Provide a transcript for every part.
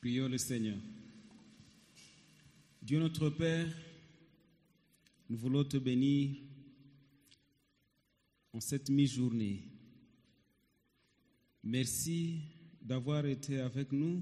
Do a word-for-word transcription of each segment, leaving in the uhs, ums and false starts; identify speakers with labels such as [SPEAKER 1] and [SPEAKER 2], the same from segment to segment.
[SPEAKER 1] Prions le Seigneur. Dieu notre Père, nous voulons te bénir en cette mi-journée. Merci d'avoir été avec nous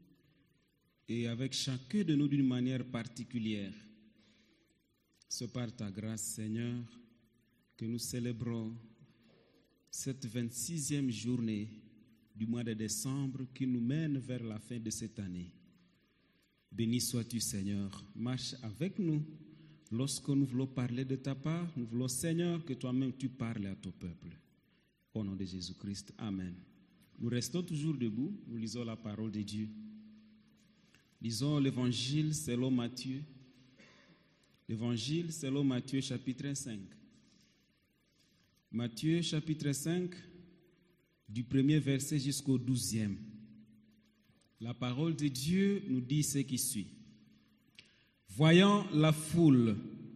[SPEAKER 1] et avec chacun de nous d'une manière particulière. C'est par ta grâce, Seigneur, que nous célébrons cette vingt-sixième journée du mois de décembre qui nous mène vers la fin de cette année. Béni sois-tu, Seigneur. Marche avec nous. Lorsque nous voulons parler de ta part, nous voulons, Seigneur, que toi-même tu parles à ton peuple. Au nom de Jésus-Christ. Amen. Nous restons toujours debout. Nous lisons la parole de Dieu. Lisons l'évangile selon Matthieu. L'évangile selon Matthieu chapitre cinq. Matthieu chapitre cinq, du premier verset jusqu'au douzième. La parole de Dieu nous dit ce qui suit. Voyant la foule,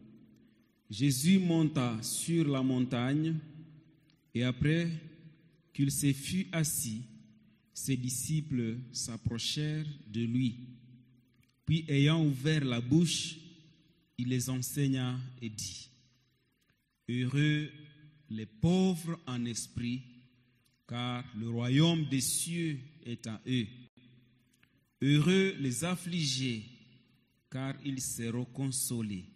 [SPEAKER 1] Jésus monta sur la montagne et après qu'il se fut assis, ses disciples s'approchèrent de lui. Puis ayant ouvert la bouche, il les enseigna et dit, « Heureux les pauvres en esprit, car le royaume des cieux est à eux. Heureux les affligés, car ils seront consolés.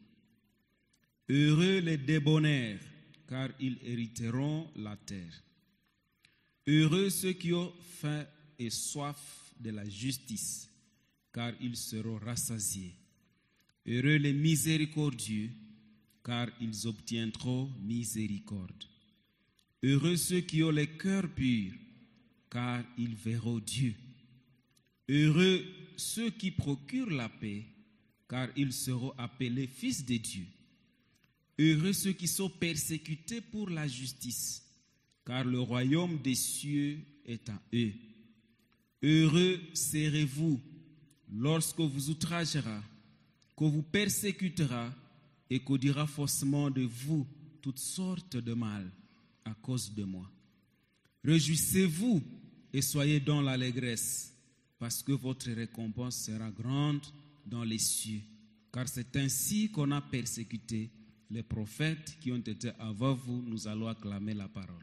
[SPEAKER 1] Heureux les débonnaires, car ils hériteront la terre. Heureux ceux qui ont faim et soif de la justice, car ils seront rassasiés. Heureux les miséricordieux, car ils obtiendront miséricorde. Heureux ceux qui ont les cœurs purs, car ils verront Dieu. Heureux ceux qui procurent la paix, car ils seront appelés fils de Dieu. Heureux ceux qui sont persécutés pour la justice, car le royaume des cieux est à eux. Heureux serez-vous lorsque vous outragera, qu'on vous persécutera et qu'on dira faussement de vous toutes sortes de mal à cause de moi. Réjouissez-vous et soyez dans l'allégresse, parce que votre récompense sera grande dans les cieux. Car c'est ainsi qu'on a persécuté les prophètes qui ont été avant vous. Nous allons acclamer la parole.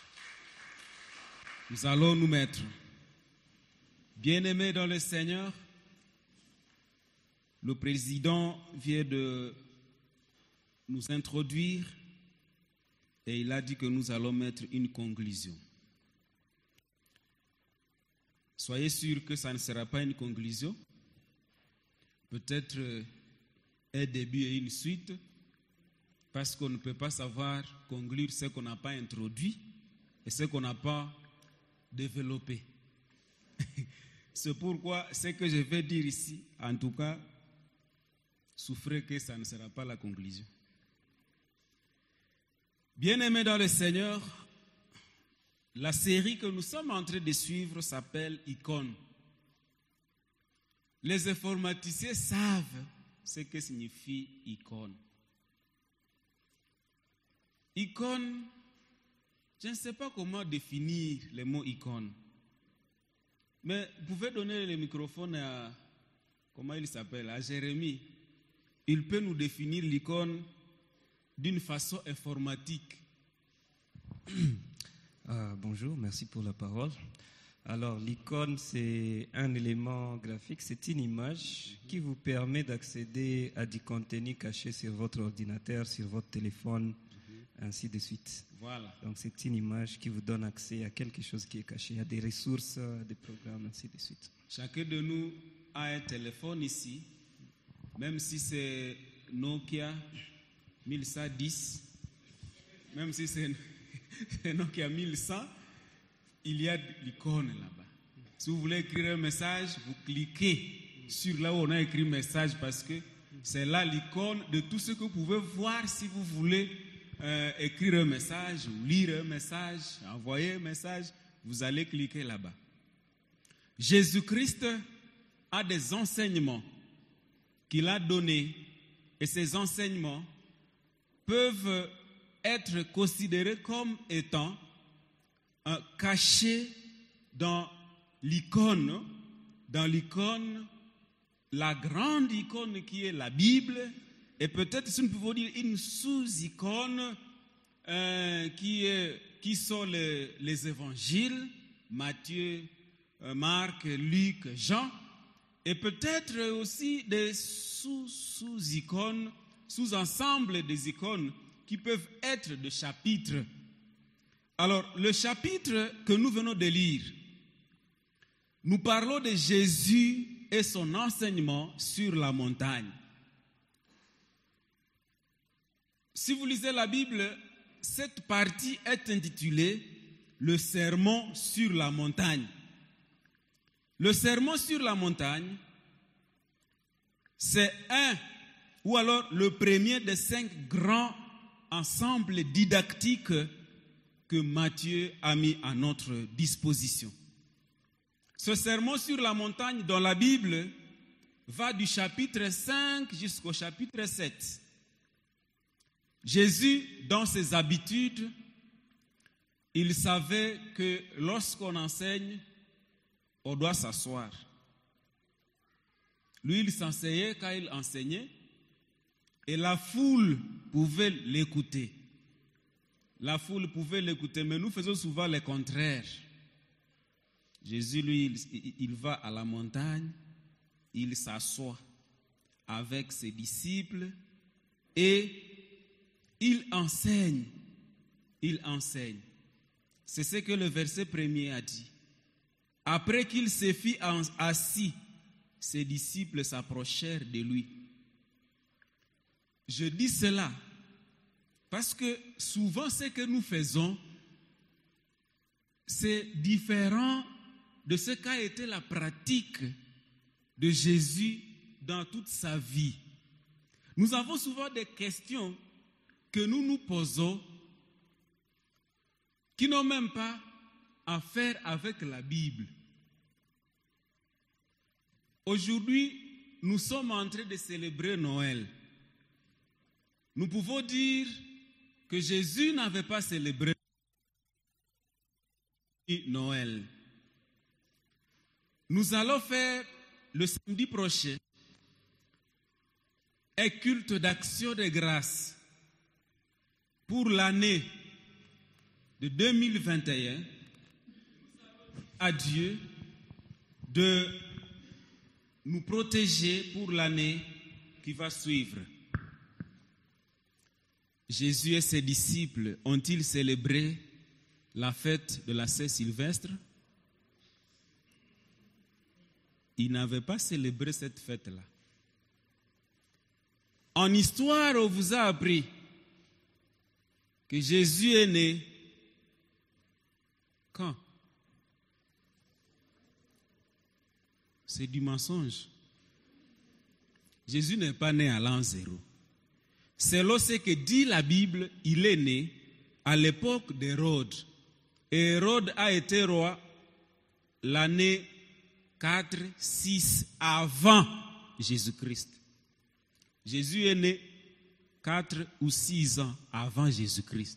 [SPEAKER 1] Nous allons nous mettre. Bien-aimés dans le Seigneur, le président vient de nous introduire et il a dit que nous allons mettre une conclusion. Soyez sûrs que ça ne sera pas une conclusion, peut-être un début et une suite, parce qu'on ne peut pas savoir conclure ce qu'on n'a pas introduit et ce qu'on n'a pas développé. C'est pourquoi ce que je vais dire ici, en tout cas, souffrez que ça ne sera pas la conclusion. Bien-aimés dans le Seigneur, la série que nous sommes en train de suivre s'appelle Icône. Les informaticiens savent ce que signifie icône. Icône, je ne sais pas comment définir le mot icône. Mais vous pouvez donner le microphone à, comment il s'appelle, à Jérémie. Il peut nous définir l'icône d'une façon informatique.
[SPEAKER 2] Ah, bonjour, merci pour la parole. Alors, l'icône, c'est un élément graphique, c'est une image qui vous permet d'accéder à du contenu caché sur votre ordinateur, sur votre téléphone, mm-hmm. ainsi de suite.
[SPEAKER 1] Voilà.
[SPEAKER 2] Donc, c'est une image qui vous donne accès à quelque chose qui est caché, à des ressources, des programmes, ainsi de suite.
[SPEAKER 1] Chacun de nous a un téléphone ici, même si c'est Nokia mille cent dix, même si c'est Nokia mille cent, il y a l'icône là-bas. Si vous voulez écrire un message, vous cliquez sur là où on a écrit message parce que c'est là l'icône de tout ce que vous pouvez voir si vous voulez euh, écrire un message ou lire un message, envoyer un message, vous allez cliquer là-bas. Jésus-Christ a des enseignements qu'il a donnés et ces enseignements peuvent être considérés comme étant euh, cachés dans l'icône dans l'icône, la grande icône qui est la Bible, et peut-être, si nous pouvons dire, une sous-icône euh, qui, est, qui sont les, les évangiles, Matthieu, euh, Marc, Luc, Jean, et peut-être aussi des sous-sous-icônes, sous-ensembles des icônes qui peuvent être des chapitres. Alors, le chapitre que nous venons de lire, nous parlons de Jésus et son enseignement sur la montagne. Si vous lisez la Bible, cette partie est intitulée « Le sermon sur la montagne ». Le sermon sur la montagne, c'est un, ou alors le premier des cinq grands ensembles didactiques que Matthieu a mis à notre disposition. Ce sermon sur la montagne dans la Bible va du chapitre cinq jusqu'au chapitre sept. Jésus, dans ses habitudes, il savait que lorsqu'on enseigne, on doit s'asseoir. Lui, il s'enseignait quand il enseignait et la foule pouvait l'écouter. La foule pouvait l'écouter, mais nous faisons souvent le contraire. Jésus, lui, il, il va à la montagne, il s'assoit avec ses disciples et il enseigne. Il enseigne. C'est ce que le verset premier a dit. Après qu'il se fit assis, ses disciples s'approchèrent de lui. Je dis cela parce que souvent ce que nous faisons, c'est différent de ce qu'a été la pratique de Jésus dans toute sa vie. Nous avons souvent des questions que nous nous posons qui n'ont même pas à faire avec la Bible. Aujourd'hui, nous sommes en train de célébrer Noël. Nous pouvons dire que Jésus n'avait pas célébré Noël. Nous allons faire le samedi prochain un culte d'action de grâce pour l'année de deux mille vingt et un. À Dieu de nous protéger pour l'année qui va suivre. Jésus et ses disciples ont-ils célébré la fête de la Saint-Sylvestre? Ils n'avaient pas célébré cette fête-là. En histoire, on vous a appris que Jésus est né quand? C'est du mensonge. Jésus n'est pas né à l'an zéro. Selon ce que dit la Bible, il est né à l'époque d'Hérode. Et Hérode a été roi l'année quatre, six avant Jésus-Christ. Jésus est né quatre ou six ans avant Jésus-Christ.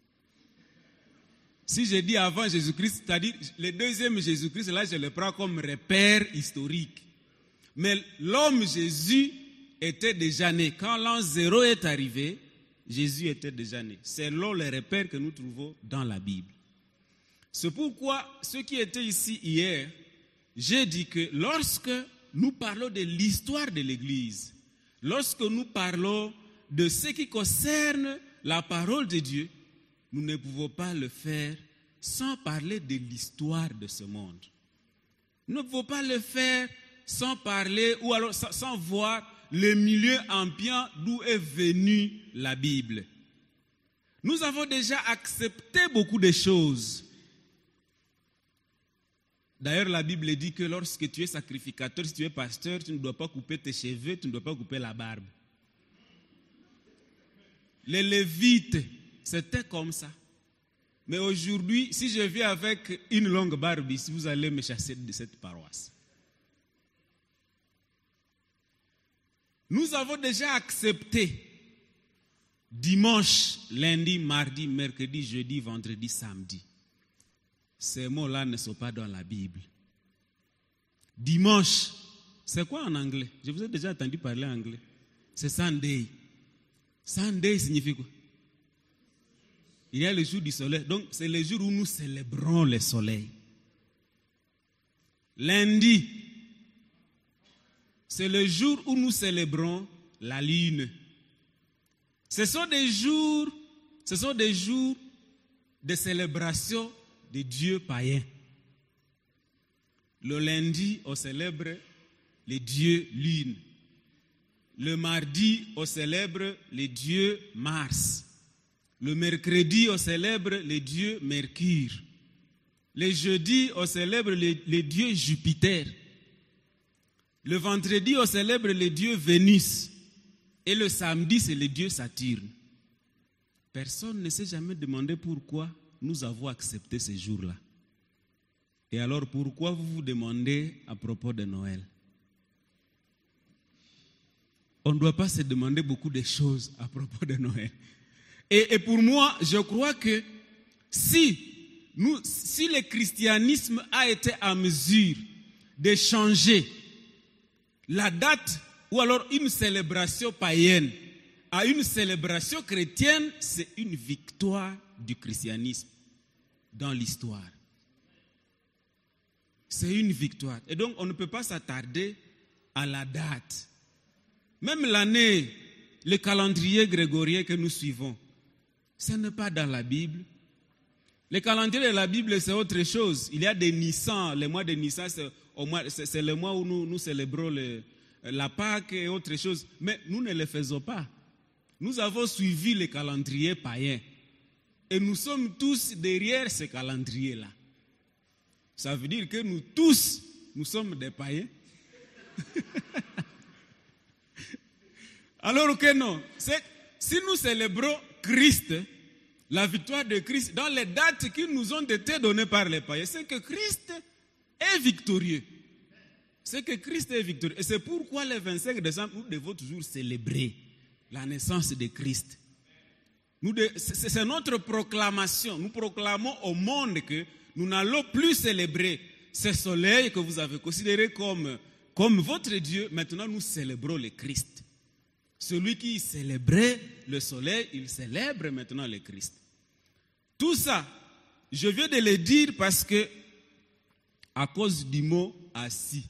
[SPEAKER 1] Si je dis avant Jésus-Christ, c'est-à-dire le deuxième Jésus-Christ, là je le prends comme repère historique. Mais l'homme Jésus était déjà né. Quand l'an zéro est arrivé, Jésus était déjà né. C'est selon les repères que nous trouvons dans la Bible. C'est pourquoi, ceux qui étaient ici hier, j'ai dit que lorsque nous parlons de l'histoire de l'Église, lorsque nous parlons de ce qui concerne la parole de Dieu, nous ne pouvons pas le faire sans parler de l'histoire de ce monde. Nous ne pouvons pas le faire sans parler ou alors sans, sans voir le milieu ambiant d'où est venue la Bible. Nous avons déjà accepté beaucoup de choses. D'ailleurs, la Bible dit que lorsque tu es sacrificateur, si tu es pasteur, tu ne dois pas couper tes cheveux, tu ne dois pas couper la barbe. Les Lévites, c'était comme ça. Mais aujourd'hui, si je viens avec une longue barbe ici, vous allez me chasser de cette paroisse. Nous avons déjà accepté dimanche, lundi, mardi, mercredi, jeudi, vendredi, samedi. Ces mots-là ne sont pas dans la Bible. Dimanche, c'est quoi en anglais? Je vous ai déjà entendu parler anglais. C'est Sunday. Sunday signifie quoi? Il y a le jour du soleil. Donc, c'est le jour où nous célébrons le soleil. Lundi, c'est le jour où nous célébrons la lune. Ce sont des jours, ce sont des jours de célébration des dieux païens. Le lundi, on célèbre les dieux lune. Le mardi, on célèbre les dieux Mars. Le mercredi, on célèbre les dieux Mercure. Le jeudi, on célèbre les, les dieux Jupiter. Le vendredi, on célèbre les dieux Vénus. Et le samedi, c'est le dieu Saturne. Personne ne s'est jamais demandé pourquoi nous avons accepté ces jours-là. Et alors, pourquoi vous vous demandez à propos de Noël? On ne doit pas se demander beaucoup de choses à propos de Noël. Et, et pour moi, je crois que si, nous, si le christianisme a été en mesure de changer la date ou alors une célébration païenne à une célébration chrétienne, c'est une victoire du christianisme dans l'histoire. C'est une victoire. Et donc, on ne peut pas s'attarder à la date. Même l'année, le calendrier grégorien que nous suivons, ce n'est pas dans la Bible. Le calendrier de la Bible, c'est autre chose. Il y a des Nissan. Le mois de Nissan, c'est, au mois, c'est, c'est le mois où nous, nous célébrons le, la Pâque et autre chose. Mais nous ne le faisons pas. Nous avons suivi le calendrier païen. Et nous sommes tous derrière ce calendrier-là. Ça veut dire que nous tous, nous sommes des païens. Alors que non, c'est, si nous célébrons Christ, la victoire de Christ, dans les dates qui nous ont été données par les païens, c'est que Christ est victorieux. C'est que Christ est victorieux. Et c'est pourquoi le vingt-cinq décembre, nous devons toujours célébrer la naissance de Christ. Nous de, c'est, c'est notre proclamation. Nous proclamons au monde que nous n'allons plus célébrer ce soleil que vous avez considéré comme, comme votre Dieu. Maintenant, nous célébrons le Christ. Celui qui célébrait le soleil, il célèbre maintenant le Christ. Tout ça, je viens de le dire parce que, à cause du mot assis,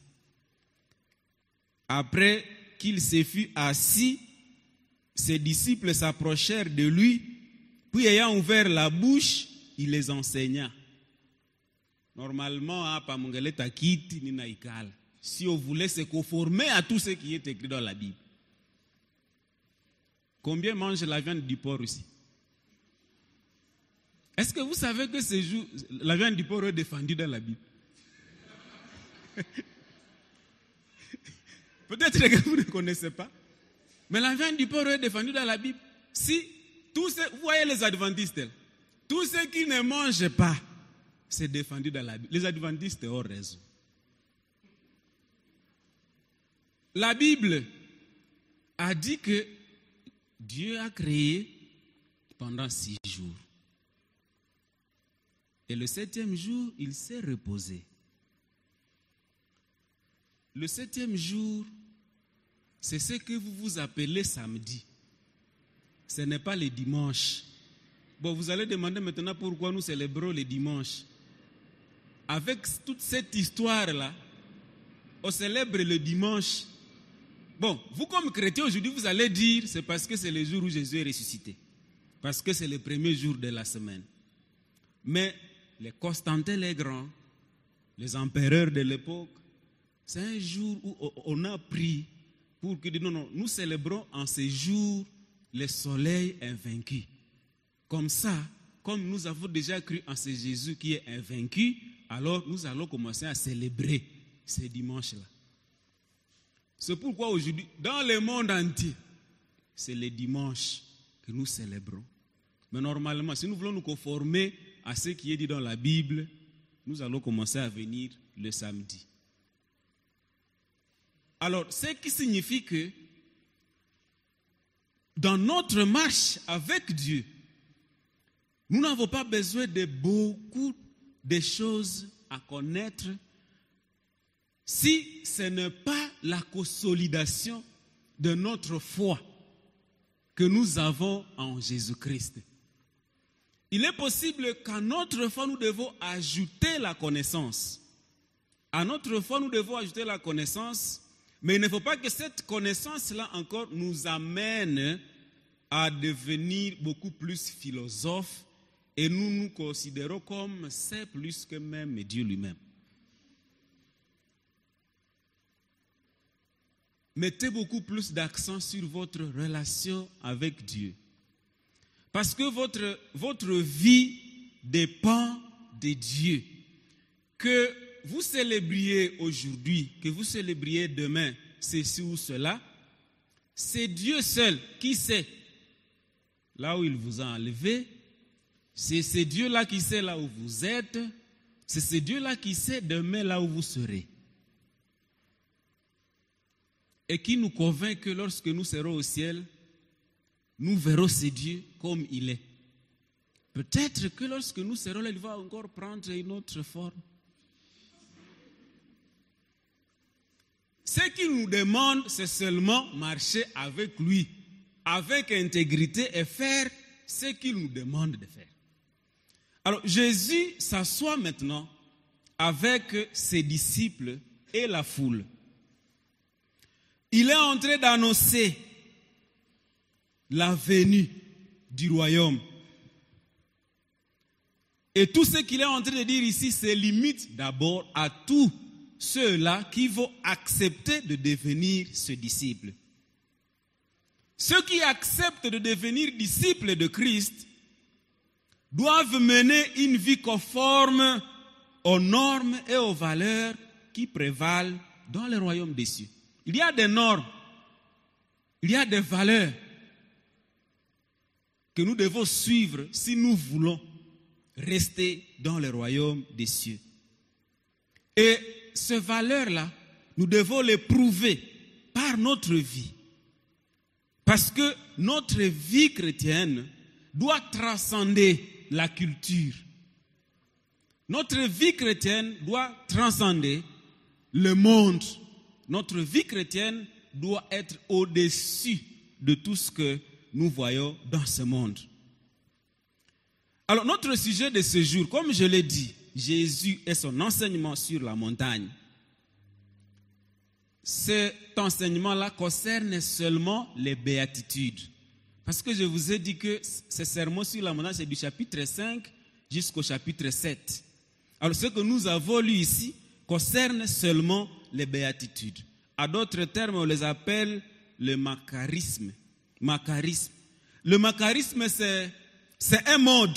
[SPEAKER 1] après qu'il se fut assis, ses disciples s'approchèrent de lui, puis ayant ouvert la bouche, il les enseigna. Normalement, si on voulait se conformer à tout ce qui est écrit dans la Bible. Combien mange la viande du porc ici? Est-ce que vous savez que ce jour, la viande du porc est défendue dans la Bible? Peut-être que vous ne connaissez pas. Mais la viande du porc est défendue dans la Bible. Si, tous ceux, vous voyez les adventistes, tous ceux qui ne mangent pas, c'est défendu dans la Bible. Les adventistes ont raison. La Bible a dit que Dieu a créé pendant six jours. Et le septième jour, il s'est reposé. Le septième jour, c'est ce que vous vous appelez samedi. Ce n'est pas le dimanche. Bon, vous allez demander maintenant pourquoi nous célébrons le dimanche. Avec toute cette histoire-là, on célèbre le dimanche. Bon, vous comme chrétiens aujourd'hui, vous allez dire, c'est parce que c'est le jour où Jésus est ressuscité. Parce que c'est le premier jour de la semaine. Mais les Constantin les Grands, les empereurs de l'époque, c'est un jour où on a pris pour que, non, non, nous célébrons en ce jour le soleil invaincu. Comme ça, comme nous avons déjà cru en ce Jésus qui est invaincu, alors nous allons commencer à célébrer ce dimanche-là. C'est pourquoi aujourd'hui, dans le monde entier, c'est le dimanche que nous célébrons. Mais normalement, si nous voulons nous conformer à ce qui est dit dans la Bible, nous allons commencer à venir le samedi. Alors, ce qui signifie que dans notre marche avec Dieu, nous n'avons pas besoin de beaucoup de choses à connaître si ce n'est pas la consolidation de notre foi que nous avons en Jésus-Christ. Il est possible qu'à notre foi, nous devons ajouter la connaissance. À notre foi, nous devons ajouter la connaissance, mais il ne faut pas que cette connaissance-là encore nous amène à devenir beaucoup plus philosophes et nous nous considérons comme c'est plus que même Dieu lui-même. Mettez beaucoup plus d'accent sur votre relation avec Dieu. Parce que votre, votre vie dépend de Dieu. Que vous célébriez aujourd'hui, que vous célébriez demain, ceci ou cela, c'est Dieu seul qui sait là où il vous a enlevé. C'est ce Dieu-là qui sait là où vous êtes. C'est ce Dieu-là qui sait demain là où vous serez. Et qui nous convainc que lorsque nous serons au ciel, nous verrons ce Dieu comme il est. Peut-être que lorsque nous serons là, il va encore prendre une autre forme. Ce qu'il nous demande, c'est seulement marcher avec lui, avec intégrité et faire ce qu'il nous demande de faire. Alors Jésus s'assoit maintenant avec ses disciples et la foule. Il est en train d'annoncer la venue du royaume. Et tout ce qu'il est en train de dire ici, c'est limite d'abord à tous ceux-là qui vont accepter de devenir ses disciples. Ceux qui acceptent de devenir disciples de Christ doivent mener une vie conforme aux normes et aux valeurs qui prévalent dans le royaume des cieux. Il y a des normes, il y a des valeurs que nous devons suivre si nous voulons rester dans le royaume des cieux. Et ces valeurs-là, nous devons les prouver par notre vie. Parce que notre vie chrétienne doit transcender la culture. Notre vie chrétienne doit transcender le monde. Notre vie chrétienne doit être au-dessus de tout ce que nous voyons dans ce monde. Alors, notre sujet de ce jour, comme je l'ai dit, Jésus et son enseignement sur la montagne. Cet enseignement-là concerne seulement les béatitudes. Parce que je vous ai dit que ce sermon sur la montagne, c'est du chapitre cinq jusqu'au chapitre sept. Alors, ce que nous avons lu ici concerne seulement les béatitudes. À d'autres termes, on les appelle le macarisme. Macarisme. Le macarisme, c'est, c'est un mode.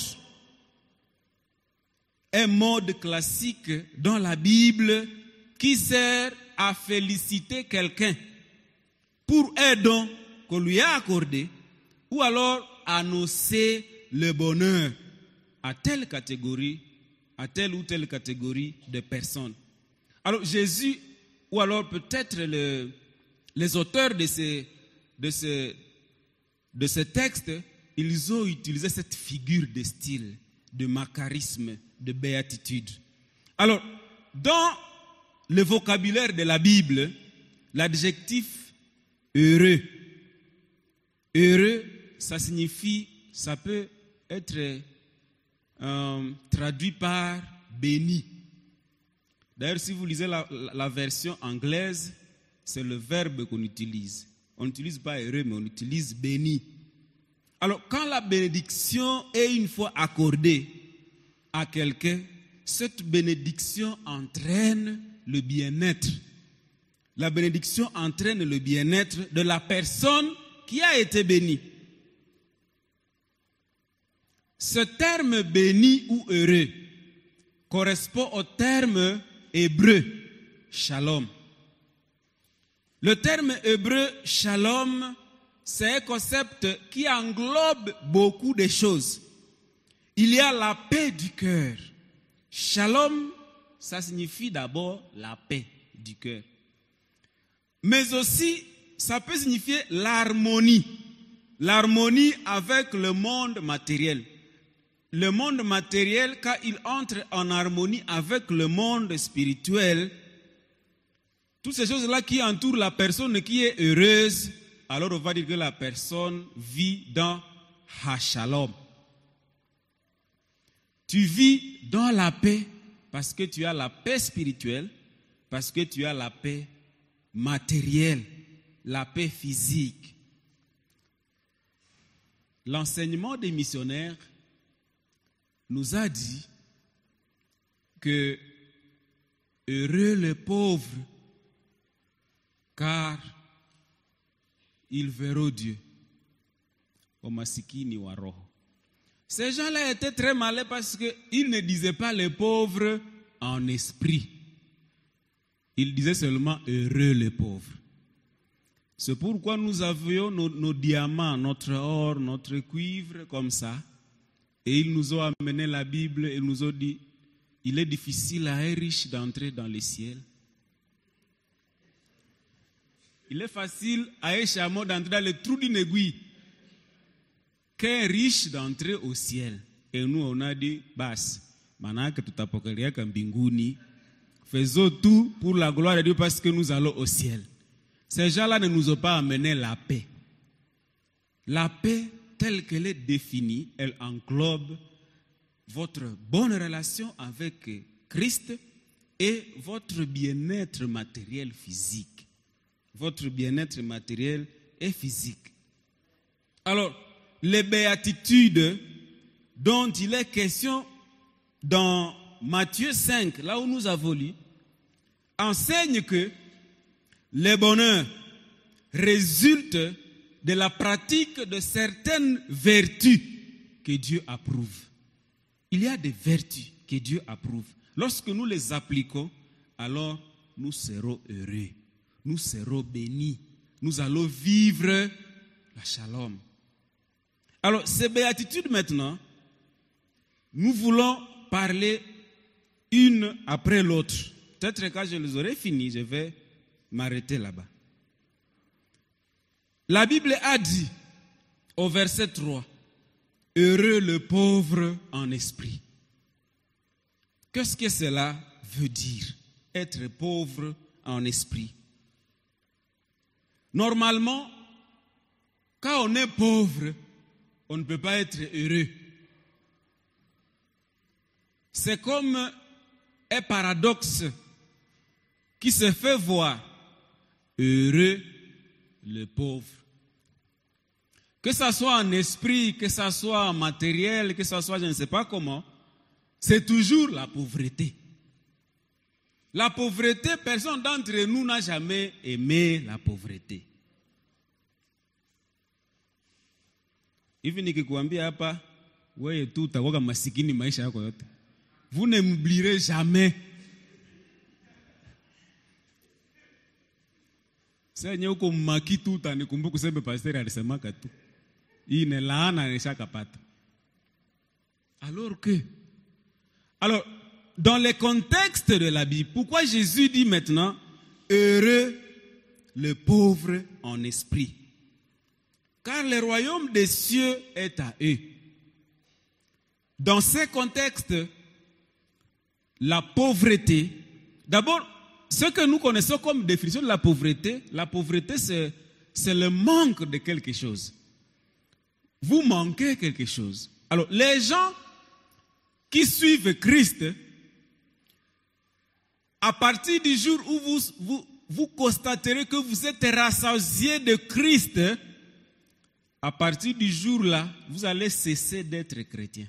[SPEAKER 1] Un mode classique dans la Bible qui sert à féliciter quelqu'un pour un don qu'on lui a accordé ou alors annoncer le bonheur à telle catégorie, à telle ou telle catégorie de personnes. Alors Jésus, ou alors peut-être le, les auteurs de ces, de, ces, de ces textes, ils ont utilisé cette figure de style, de macarisme, de béatitude. Alors, dans le vocabulaire de la Bible, l'adjectif heureux, heureux, ça signifie, ça peut être euh, traduit par béni. D'ailleurs, si vous lisez la, la, la version anglaise, c'est le verbe qu'on utilise. On n'utilise pas heureux, mais on utilise béni. Alors, quand la bénédiction est une fois accordée à quelqu'un, cette bénédiction entraîne le bien-être. La bénédiction entraîne le bien-être de la personne qui a été bénie. Ce terme béni ou heureux correspond au terme hébreu shalom. Le terme hébreu shalom, c'est un concept qui englobe beaucoup de choses. Il y a la paix du cœur. Shalom, ça signifie d'abord la paix du cœur. Mais aussi, ça peut signifier l'harmonie. L'harmonie avec le monde matériel. Le monde matériel, quand il entre en harmonie avec le monde spirituel, toutes ces choses-là qui entourent la personne qui est heureuse, alors on va dire que la personne vit dans Hashalom. Tu vis dans la paix parce que tu as la paix spirituelle, parce que tu as la paix matérielle, la paix physique. L'enseignement des missionnaires nous a dit que heureux les pauvres, car ils verront Dieu. Omasikini wa roho. Ces gens-là étaient très malins parce qu'ils ne disaient pas les pauvres en esprit. Ils disaient seulement heureux les pauvres. C'est pourquoi nous avions nos, nos diamants, notre or, notre cuivre comme ça. Et ils nous ont amené la Bible et ils nous ont dit, il est difficile à un riche d'entrer dans le ciel. Il est facile à un chameau d'entrer dans le trou d'une aiguille qu'un riche d'entrer au ciel. Et nous, on a dit, bas, maintenant que tout apocalypse comme binguni, faisons tout pour la gloire de Dieu parce que nous allons au ciel. Ces gens-là ne nous ont pas amené la paix. La paix, telle qu'elle est définie, elle englobe votre bonne relation avec Christ et votre bien-être matériel physique. Votre bien-être matériel et physique. Alors, les béatitudes dont il est question dans Matthieu cinq, là où nous avons lu, enseignent que le bonheur résulte de la pratique de certaines vertus que Dieu approuve. Il y a des vertus que Dieu approuve. Lorsque nous les appliquons, alors nous serons heureux, nous serons bénis, nous allons vivre la shalom. Alors, ces béatitudes maintenant, nous voulons parler une après l'autre. Peut-être quand je les aurai finies, je vais m'arrêter là-bas. La Bible a dit au verset trois, heureux le pauvre en esprit. Qu'est-ce que cela veut dire, être pauvre en esprit? Normalement, quand on est pauvre, on ne peut pas être heureux. C'est comme un paradoxe qui se fait voir. Heureux le pauvre. Que ça soit en esprit, que ça soit en matériel, que ça soit je ne sais pas comment, c'est toujours la pauvreté. La pauvreté, personne d'entre nous n'a jamais aimé la pauvreté. Hivi nikikuambia hapa wewe tu utakuwa masikini maisha yako yote. Vous ne m'oublierez jamais. Sasa nyewe uko mmaki tu utanikumbuka kusema pastor alisemaka tu. Hii ni laana nishakapata. Alors que Alors dans le contexte de la Bible, pourquoi Jésus dit maintenant heureux le pauvre en esprit? Car le royaume des cieux est à eux. Dans ce contexte, la pauvreté, d'abord, ce que nous connaissons comme définition de la pauvreté, la pauvreté c'est, c'est le manque de quelque chose. Vous manquez quelque chose. Alors, les gens qui suivent Christ, à partir du jour où vous, vous, vous constaterez que vous êtes rassasiés de Christ, à partir du jour-là, vous allez cesser d'être chrétien.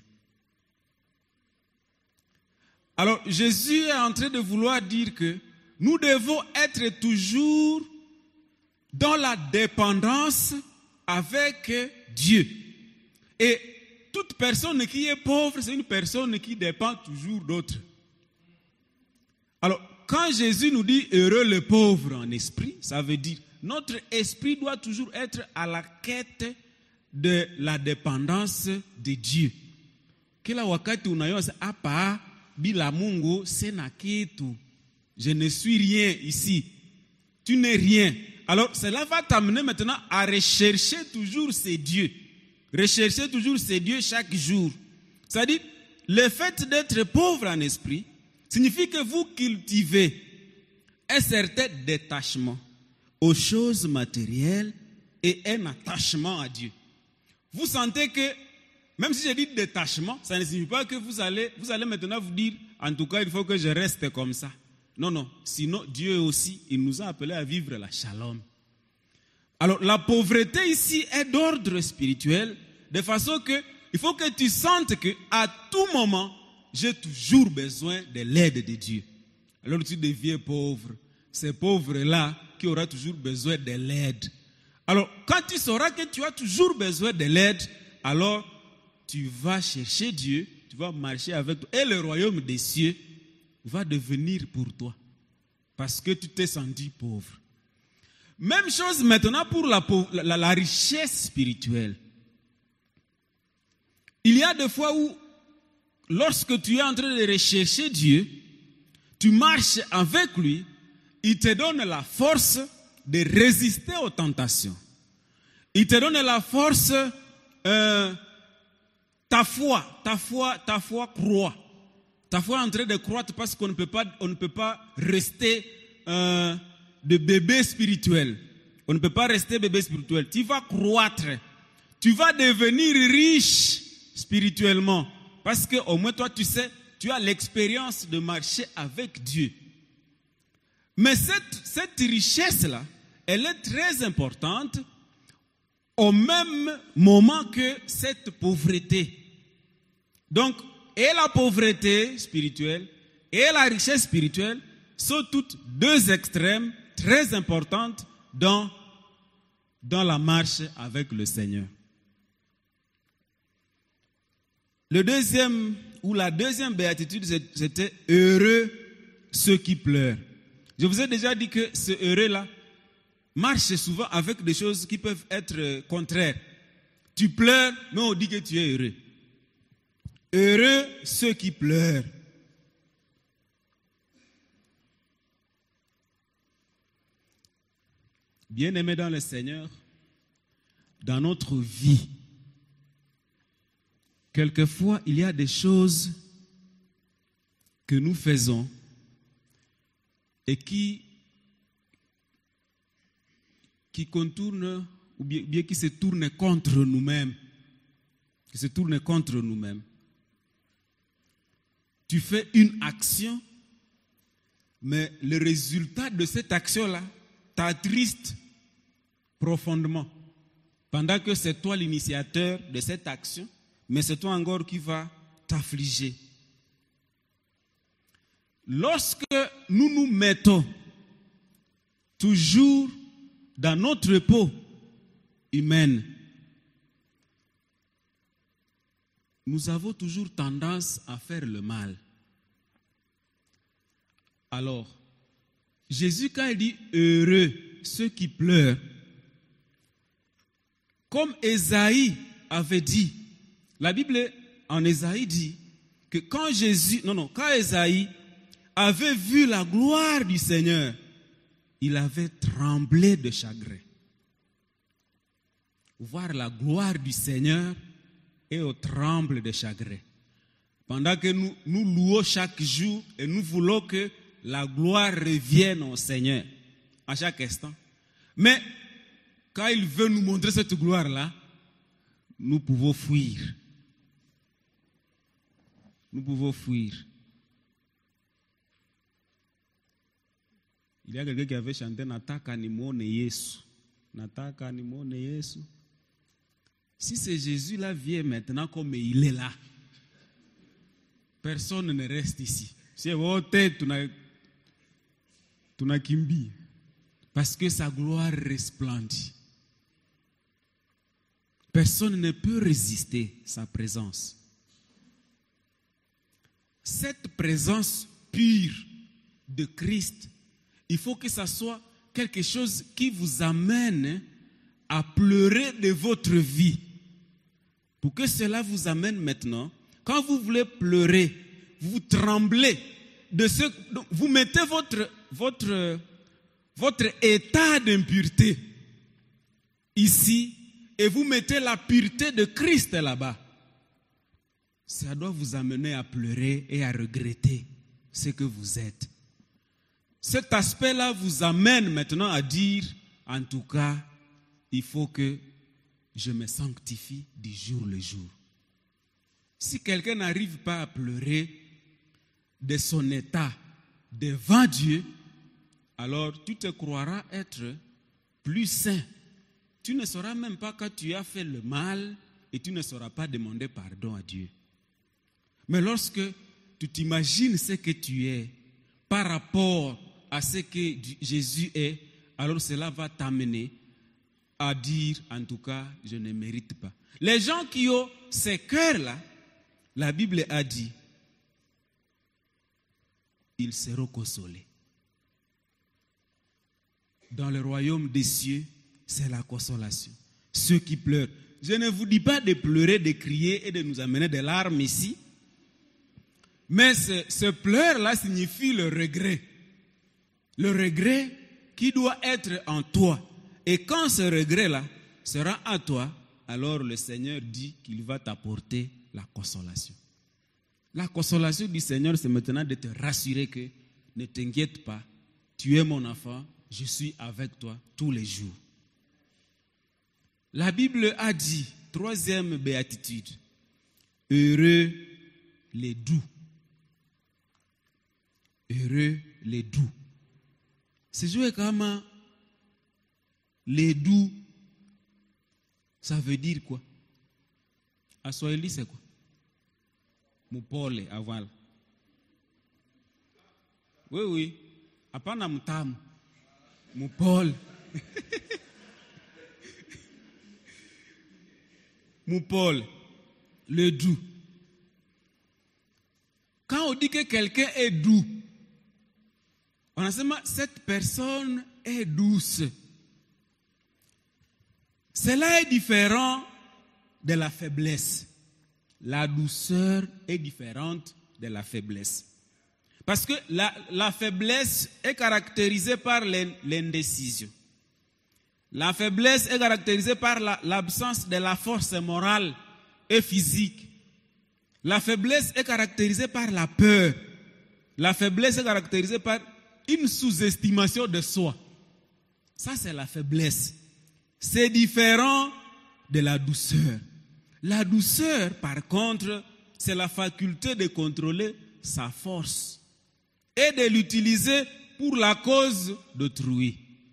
[SPEAKER 1] Alors, Jésus est en train de vouloir dire que nous devons être toujours dans la dépendance avec Dieu. Et toute personne qui est pauvre, c'est une personne qui dépend toujours d'autres. Alors, quand Jésus nous dit « heureux le pauvre en esprit », ça veut dire notre esprit doit toujours être à la quête de la dépendance de Dieu. Kila wakati unayosa hapa bila Mungu sina kitu. Je ne suis rien ici. Tu n'es rien. Alors cela va t'amener maintenant à rechercher toujours ces dieux. Rechercher toujours ces dieux chaque jour. C'est-à-dire, le fait d'être pauvre en esprit signifie que vous cultivez un certain détachement aux choses matérielles et un attachement à Dieu. Vous sentez que, même si je dis détachement, ça ne signifie pas que vous allez, vous allez maintenant vous dire, en tout cas, il faut que je reste comme ça. Non, non. Sinon, Dieu aussi, il nous a appelés à vivre la shalom. Alors, la pauvreté ici est d'ordre spirituel, de façon que il faut que tu sentes qu'à tout moment, j'ai toujours besoin de l'aide de Dieu. Alors, tu deviens pauvre. C'est pauvre-là qui aura toujours besoin de l'aide. Alors, quand tu sauras que tu as toujours besoin de l'aide, alors tu vas chercher Dieu, tu vas marcher avec toi. Et le royaume des cieux va devenir pour toi. Parce que tu t'es senti pauvre. Même chose maintenant pour la, la, la richesse spirituelle. Il y a des fois où, lorsque tu es en train de rechercher Dieu, tu marches avec lui, il te donne la force de résister aux tentations. Il te donne la force, euh, ta foi, ta foi, ta foi croît. Ta foi est en train de croître parce qu'on ne peut pas, on ne peut pas rester euh, de bébé spirituel. On ne peut pas rester bébé spirituel. Tu vas croître. Tu vas devenir riche spirituellement. Parce que au moins toi, tu sais, tu as l'expérience de marcher avec Dieu. Mais cette, cette richesse-là, elle est très importante au même moment que cette pauvreté. Donc, et la pauvreté spirituelle et la richesse spirituelle sont toutes deux extrêmes très importantes dans, dans la marche avec le Seigneur. Le deuxième, ou la deuxième béatitude, c'était heureux ceux qui pleurent. Je vous ai déjà dit que ce heureux-là marche souvent avec des choses qui peuvent être contraires. Tu pleures, mais on dit que tu es heureux. Heureux ceux qui pleurent. Bien-aimés dans le Seigneur, dans notre vie, quelquefois il y a des choses que nous faisons et qui, qui contournent ou bien, bien qui se tournent contre nous-mêmes. Qui se tournent contre nous-mêmes. Tu fais une action, mais le résultat de cette action-là t'attriste profondément. Pendant que c'est toi l'initiateur de cette action, mais c'est toi encore qui va t'affliger. Lorsque nous nous mettons toujours dans notre peau humaine, nous avons toujours tendance à faire le mal. Alors, Jésus, quand il dit heureux ceux qui pleurent, comme Ésaïe avait dit, la Bible en Ésaïe dit que quand Jésus, non, non, quand Ésaïe avait vu la gloire du Seigneur, il avait tremblé de chagrin. Voir la gloire du Seigneur et au tremble de chagrin. Pendant que nous, nous louons chaque jour et nous voulons que la gloire revienne au Seigneur à chaque instant. Mais quand il veut nous montrer cette gloire-là, nous pouvons fuir. Nous pouvons fuir. Il y a quelqu'un qui avait chanté Nataka nimone Yesu. Nataka nimone Yesu. Si c'est Jésus là vient maintenant comme il est là, personne ne reste ici. C'est wote tunakimbi parce que sa gloire resplendit. Personne ne peut résister sa présence. Cette présence pure de Christ, il faut que ça soit quelque chose qui vous amène à pleurer de votre vie. Pour que cela vous amène maintenant, quand vous voulez pleurer, vous tremblez de ce, vous mettez votre, votre, votre état d'impureté ici et vous mettez la pureté de Christ là-bas. Ça doit vous amener à pleurer et à regretter ce que vous êtes. cet aspect-là vous amène maintenant à dire, en tout cas, il faut que je me sanctifie du jour le jour. Si quelqu'un n'arrive pas à pleurer de son état devant Dieu, alors tu te croiras être plus saint. Tu ne sauras même pas quand tu as fait le mal et tu ne sauras pas demander pardon à Dieu. Mais lorsque tu t'imagines ce que tu es par rapport à ce que Jésus est, alors cela va t'amener à dire, en tout cas, je ne mérite pas. Les gens qui ont ces cœurs-là, la Bible a dit, ils seront consolés. Dans le royaume des cieux, c'est la consolation. Ceux qui pleurent. Je ne vous dis pas de pleurer, de crier et de nous amener des larmes ici. Mais ce, ce pleur-là signifie le regret. Le regret qui doit être en toi. Et quand ce regret-là sera en toi, alors le Seigneur dit qu'il va t'apporter la consolation. La consolation du Seigneur, c'est maintenant de te rassurer que ne t'inquiète pas, tu es mon enfant, je suis avec toi tous les jours. La Bible a dit, troisième béatitude, heureux les doux. Heureux les doux. C'est joué comme les doux, ça veut dire quoi? À Swahili, c'est quoi? Mupole, aval. Oui, oui. Apana mutamu. Mupole. Mupole. Le doux. Quand on dit que quelqu'un est doux, on a seulement cette personne est douce. Cela est différent de la faiblesse. La douceur est différente de la faiblesse. Parce que la, la faiblesse est caractérisée par l'indécision. La faiblesse est caractérisée par la, l'absence de la force morale et physique. La faiblesse est caractérisée par la peur. La faiblesse est caractérisée par une sous-estimation de soi. Ça, c'est la faiblesse. C'est différent de la douceur. La douceur, par contre, c'est la faculté de contrôler sa force et de l'utiliser pour la cause d'autrui.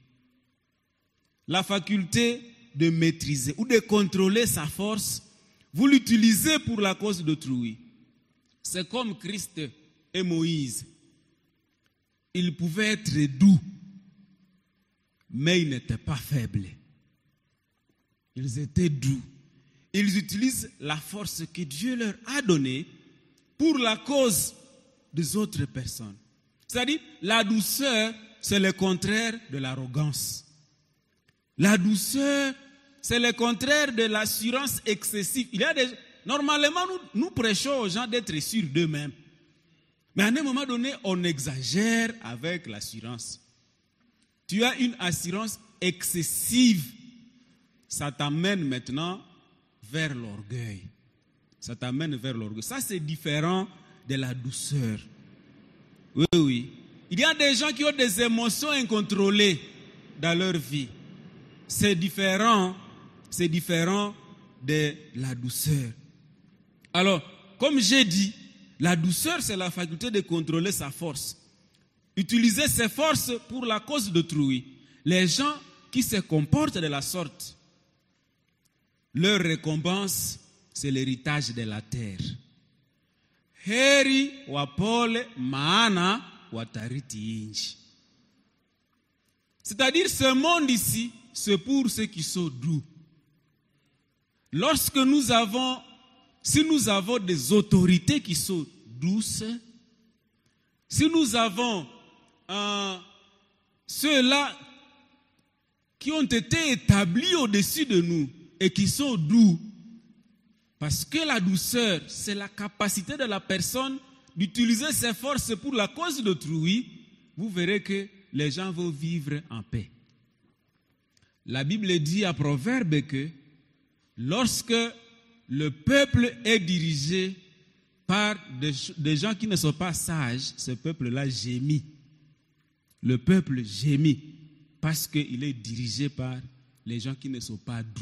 [SPEAKER 1] La faculté de maîtriser ou de contrôler sa force, vous l'utilisez pour la cause d'autrui. C'est comme Christ et Moïse. Ils pouvaient être doux, mais ils n'étaient pas faibles. Ils étaient doux. Ils utilisent la force que Dieu leur a donnée pour la cause des autres personnes. C'est-à-dire, la douceur, c'est le contraire de l'arrogance. La douceur, c'est le contraire de l'assurance excessive. Il y a des... Normalement, nous, nous prêchons aux gens d'être sûrs d'eux-mêmes. Mais à un moment donné, on exagère avec l'assurance. Tu as une assurance excessive. Ça t'amène maintenant vers l'orgueil. Ça t'amène vers l'orgueil. Ça, c'est différent de la douceur. Oui, oui. Il y a des gens qui ont des émotions incontrôlées dans leur vie. C'est différent, c'est différent de la douceur. Alors, comme j'ai dit, la douceur, c'est la faculté de contrôler sa force. Utiliser ses forces pour la cause d'autrui. Les gens qui se comportent de la sorte, leur récompense, c'est l'héritage de la terre. Heri wapole maana watariti inchi. C'est-à-dire, ce monde ici, c'est pour ceux qui sont doux. Lorsque nous avons, si nous avons des autorités qui sont douces, si nous avons euh, ceux-là qui ont été établis au-dessus de nous et qui sont doux, parce que la douceur, c'est la capacité de la personne d'utiliser ses forces pour la cause d'autrui, vous verrez que les gens vont vivre en paix. La Bible dit à Proverbe que lorsque le peuple est dirigé par des, des gens qui ne sont pas sages, ce peuple-là gémit. le peuple gémit parce qu'il est dirigé par les gens qui ne sont pas doux.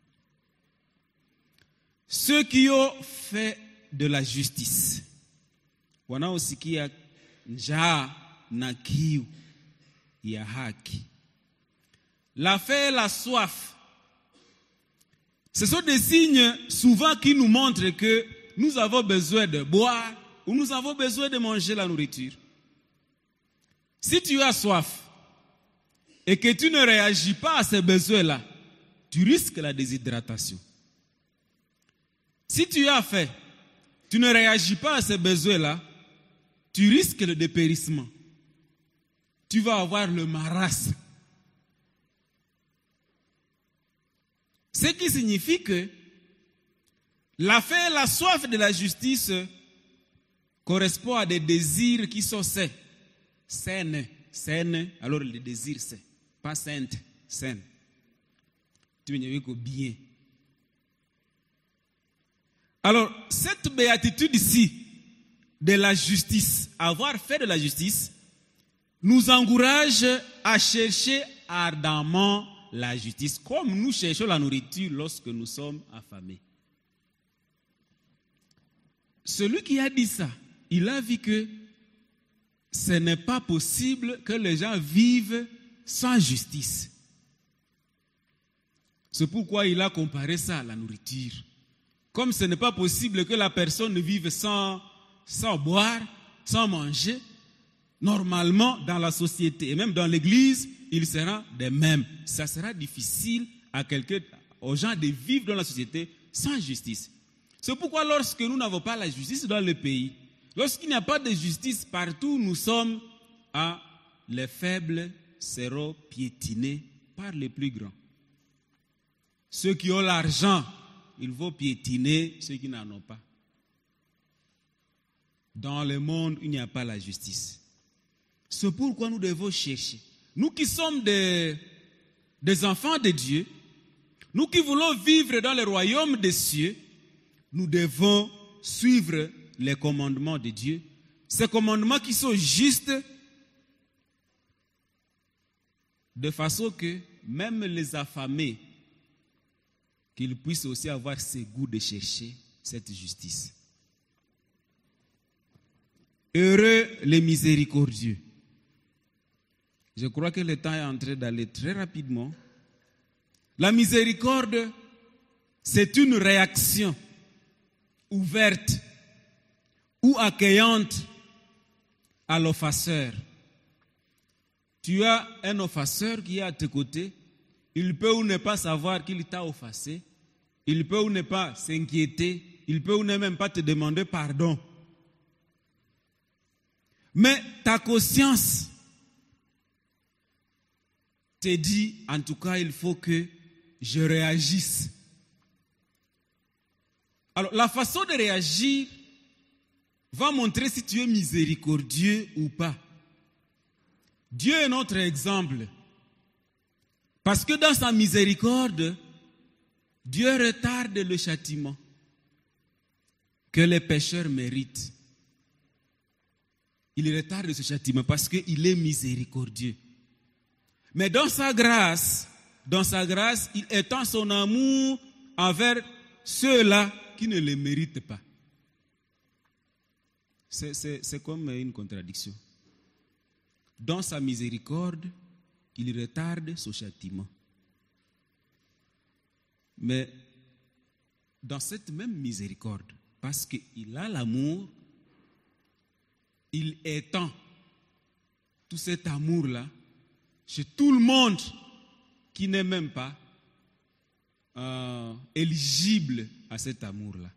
[SPEAKER 1] Ceux qui ont fait de la justice, wanaosikia njaa na kiu ya haki, la faim et la soif, ce sont des signes souvent qui nous montrent que nous avons besoin de boire ou nous avons besoin de manger la nourriture. Si tu as soif et que tu ne réagis pas à ces besoins-là, tu risques la déshydratation. Si tu as faim, tu ne réagis pas à ces besoins-là, tu risques le dépérissement. Tu vas avoir le marasme. Ce qui signifie que la faim et la soif de la justice correspondent à des désirs qui sont sains. Saines, saines, alors les désirs sains, pas saintes, saines. Tu veux dire que bien. Alors, cette béatitude ici de la justice, avoir fait de la justice, nous encourage à chercher ardemment la justice, comme nous cherchons la nourriture lorsque nous sommes affamés. Celui qui a dit ça, il a vu que ce n'est pas possible que les gens vivent sans justice. C'est pourquoi il a comparé ça à la nourriture. Comme ce n'est pas possible que la personne vive sans, sans boire, sans manger, normalement dans la société et même dans l'église, il sera de même. Ça sera difficile à quelqu'un, aux gens de vivre dans la société sans justice. C'est pourquoi lorsque nous n'avons pas la justice dans le pays, lorsqu'il n'y a pas de justice partout, nous sommes à les faibles seront piétinés par les plus grands. Ceux qui ont l'argent, ils vont piétiner ceux qui n'en ont pas. Dans le monde, il n'y a pas la justice. C'est pourquoi nous devons chercher. Nous qui sommes des, des enfants de Dieu, nous qui voulons vivre dans le royaume des cieux, nous devons suivre les commandements de Dieu. Ces commandements qui sont justes, de façon que même les affamés, qu'ils puissent aussi avoir ce goût de chercher cette justice. Heureux les miséricordieux. Je crois que le temps est en train d'aller très rapidement. La miséricorde, c'est une réaction ouverte ou accueillante à l'offenseur. Tu as un offenseur qui est à tes côtés, il peut ou ne pas savoir qu'il t'a offensé, il peut ou ne pas s'inquiéter, il peut ou ne même pas te demander pardon. Mais ta conscience te dit, en tout cas, il faut que je réagisse. Alors, la façon de réagir va montrer si tu es miséricordieux ou pas. Dieu est notre exemple. Parce que dans sa miséricorde, Dieu retarde le châtiment que les pécheurs méritent. Il retarde ce châtiment parce qu'il est miséricordieux. Mais dans sa grâce, dans sa grâce, il étend son amour envers ceux-là qui ne le méritent pas. C'est, c'est, c'est comme une contradiction. Dans sa miséricorde, il retarde son châtiment. Mais dans cette même miséricorde, parce qu'il a l'amour, il étend tout cet amour-là chez tout le monde qui n'est même pas euh, éligible à cet amour-là.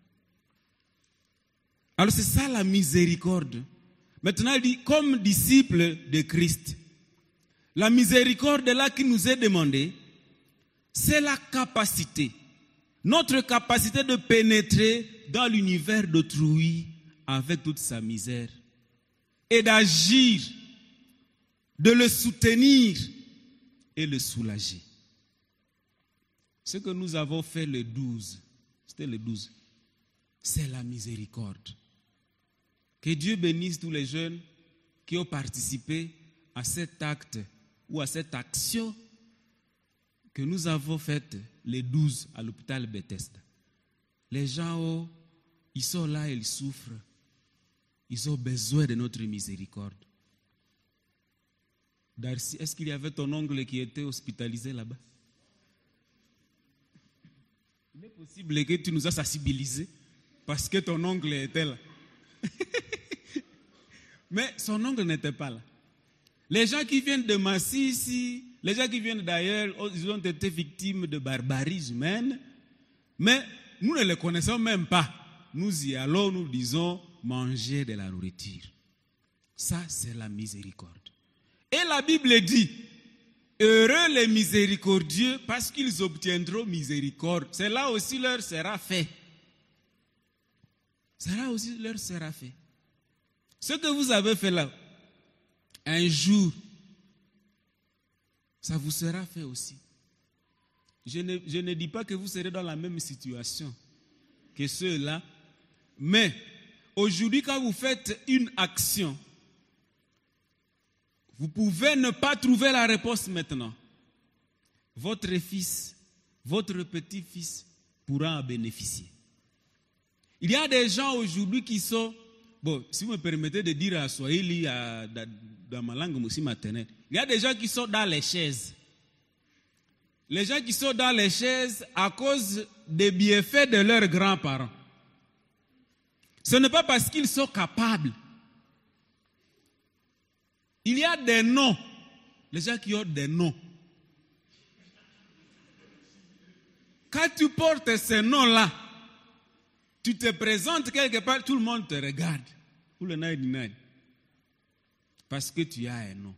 [SPEAKER 1] Alors c'est ça la miséricorde. Maintenant il dit, comme disciple de Christ, la miséricorde là qui nous est demandée, c'est la capacité, notre capacité de pénétrer dans l'univers d'autrui avec toute sa misère et d'agir, de le soutenir et le soulager. Ce que nous avons fait le douze, c'était le douze, c'est la miséricorde. Que Dieu bénisse tous les jeunes qui ont participé à à cet acte ou à cette action que nous avons faite les douze à l'hôpital Bethesda. Les gens, oh, ils sont là, ils souffrent. Ils ont besoin de notre miséricorde. Darcy, est-ce qu'il y avait ton oncle qui était hospitalisé là-bas? Il est possible que tu nous as sensibilisés parce que ton oncle était là. Mais son oncle n'était pas là. Les gens qui viennent de Massy ici, les gens qui viennent d'ailleurs, ils ont été victimes de barbarie humaine. Mais nous ne les connaissons même pas. Nous y allons, nous disons, manger de la nourriture. Ça, c'est la miséricorde. Et la Bible dit, heureux les miséricordieux parce qu'ils obtiendront miséricorde. C'est là aussi leur sera fait. C'est là aussi leur sera fait. Ce que vous avez fait là, un jour, ça vous sera fait aussi. Je ne, je ne dis pas que vous serez dans la même situation que ceux-là, mais aujourd'hui, quand vous faites une action, vous pouvez ne pas trouver la réponse maintenant. Votre fils, votre petit-fils pourra en bénéficier. Il y a des gens aujourd'hui qui sont, bon, si vous me permettez de dire à Swahili, à, dans ma langue aussi maternelle, il y a des gens qui sont dans les chaises. Les gens qui sont dans les chaises à cause des bienfaits de leurs grands-parents. Ce n'est pas parce qu'ils sont capables. Il y a des noms. Les gens qui ont des noms. Quand tu portes ces noms-là, tu te présentes quelque part, tout le monde te regarde. Pour le naïd naïd. Parce que tu as un nom.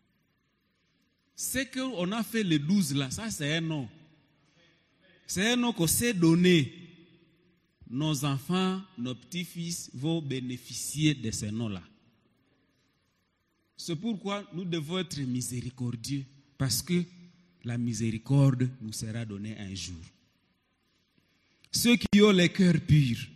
[SPEAKER 1] C'est qu'on a fait les douze là, ça c'est un nom. C'est un nom qu'on s'est donné. Nos enfants, nos petits-fils vont bénéficier de ces noms-là. C'est pourquoi nous devons être miséricordieux, parce que la miséricorde nous sera donnée un jour. Ceux qui ont les cœurs purs.